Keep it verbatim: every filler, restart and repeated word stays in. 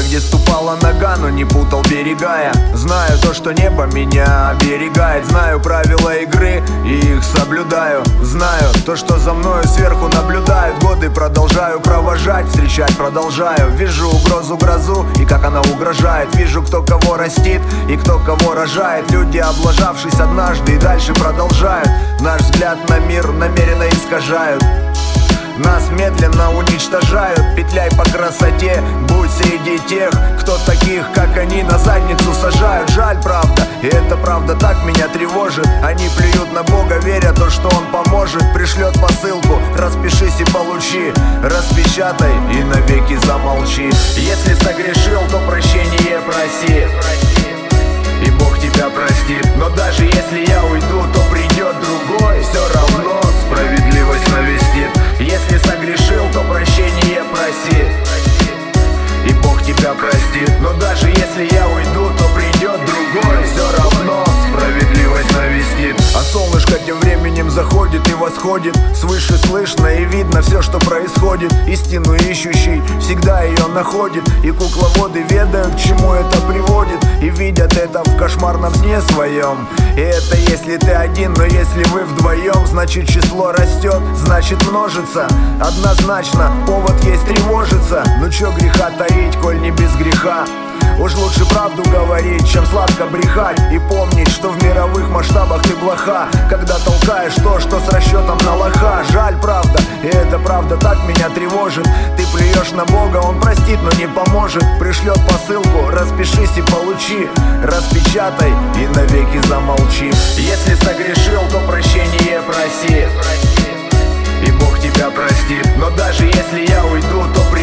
где ступала нога, но не путал берега я. Знаю то, что небо меня оберегает. Знаю правила игры и их соблюдаю. Знаю то, что за мною сверху наблюдают. Годы продолжаю провожать, встречать продолжаю. Вижу угрозу, грозу и как она угрожает. Вижу, кто кого растит и кто кого рожает. Люди, облажавшись однажды, и дальше продолжают. Наш взгляд на мир намеренно искажают. Нас медленно уничтожают. Петляй по красоте, будь среди тех, кто таких, как они, на задницу сажают. Жаль, правда, и эта правда так меня тревожит. Они плюют на Бога, веря то, что Он поможет. Пришлет посылку, распишись и получи. Распечатай и навеки замолчи. Если согрешил, то прощение проси, и Бог тебя простит. Но даже если я уйду, то придет другой. Все равно справедливость навестит. Если согрешил, то прощение проси, и Бог тебя простит. Но даже если я уйду, то придет другой. Все равно справедливость навестит. А солнышко тем временем заходит и восходит. Свыше слышно и видно все, что происходит. Истину ищущий всегда ее находит. И кукловоды ведают, к чему это приводит, и видят это в кошмарном сне своем. И это если ты один, но если вы вдвоем, значит число растет, значит множится. Однозначно повод есть тревожиться. Ну чё греха таить, коль не без греха? Уж лучше правду говорить, чем сладко брехать. И помнить, что в мировых масштабах ты плоха, когда толкаешь то, что с расчетом на лоха. Жаль, правда, и эта правда так меня тревожит. Ты плюешь на Бога, Он простит, но не поможет. Пришлет посылку, распишись и получи. Распечатай и навеки замолчи. Если согрешил, то прощение проси, и Бог тебя простит. Но даже если я уйду, то при